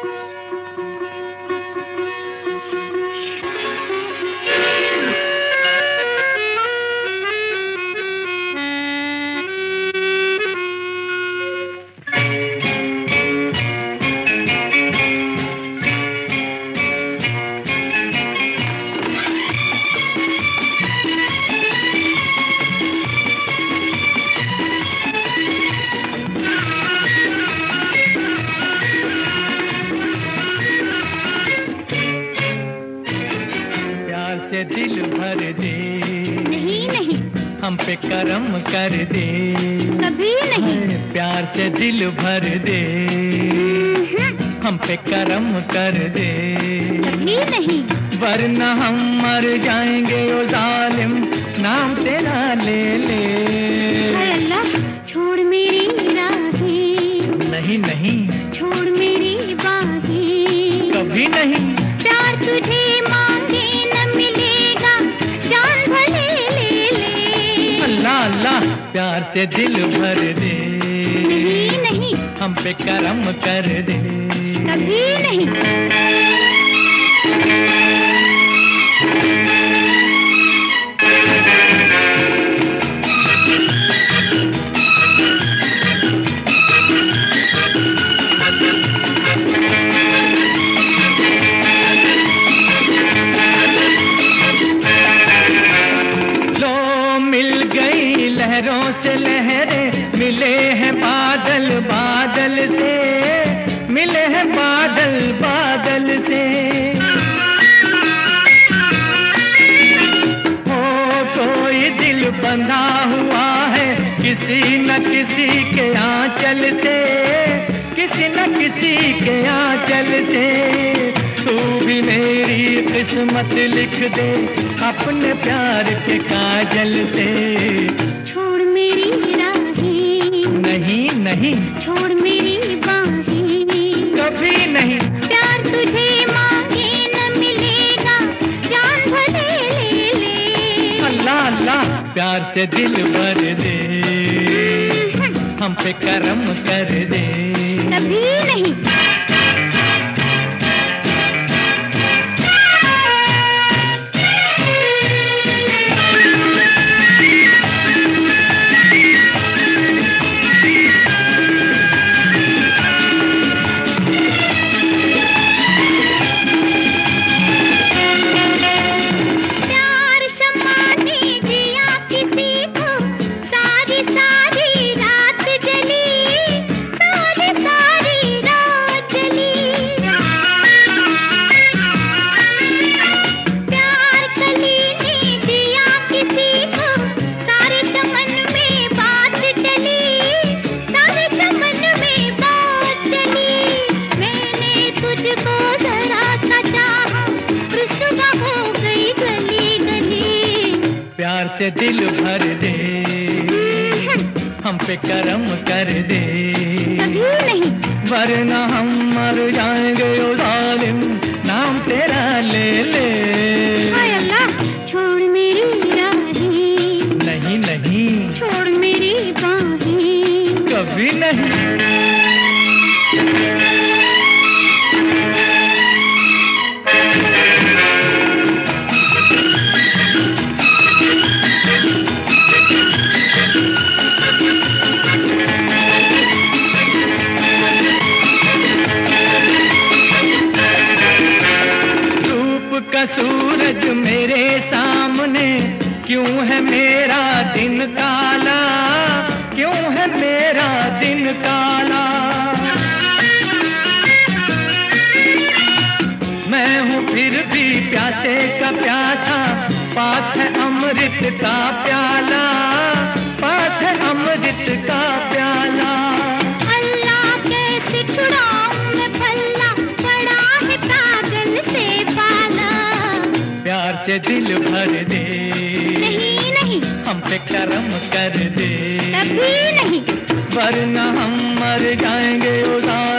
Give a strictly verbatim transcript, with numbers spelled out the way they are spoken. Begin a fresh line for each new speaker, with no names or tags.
से दिल भर दे,
नहीं नहीं
हम पे करम कर दे,
कभी नहीं।
प्यार से दिल भर दे, हम पे करम कर दे,
कभी नहीं।
वरना हम मर जाएंगे ओ जालिम, नाम तेरा ले ले।
हाय अल्लाह, छोड़ मेरी राहें,
नहीं नहीं
छोड़ मेरी बाहें,
कभी नहीं।
प्यार तुझे मांगे न मिलेगा, जान भले ले ले।
अल्लाह अल्लाह, प्यार से दिल भर दे,
नहीं नहीं
हम पे करम कर दे,
कभी नहीं।
लहरों से लहरें मिले हैं बादल बादल से, मिले हैं बादल बादल से। हो कोई दिल बंधा हुआ है किसी न किसी के आंचल से, किसी न किसी के आंचल से। तू भी मेरी किस्मत लिख दे अपने प्यार के काजल से।
छोड़ मेरी राहें,
नहीं नहीं
छोड़ मेरी बाहें,
कभी नहीं।
प्यार तुझे मांगे न मिलेगा, जान भले ले ले।
अल्लाह अल्लाह, प्यार से दिल भर दे, हम पे करम कर दे,
कभी नहीं।
प्यार से दिल भर दे, हम पे करम कर दे,
कभी नहीं।
वरना हम मर जाएंगे ओ जालिम, नाम तेरा ले ले।
हाय अल्लाह, छोड़ मेरी राहें,
नहीं नहीं
छोड़ मेरी बाहें,
कभी नहीं। का सूरज मेरे सामने, क्यों है मेरा दिन काला, क्यों है मेरा दिन काला। मैं हूँ फिर भी प्यासे का प्यासा, पास है अमृत का प्याला, पास है अमृत का प्याला।
अल्लाह कैसे छुड़ाऊं मैं पल्ला, पड़ा है पागल से पाला।
प्यार से दिल भर दे,
नहीं नहीं
हम पे करम कर दे,
कभी नहीं।
वरना हम मर जाएंगे ओ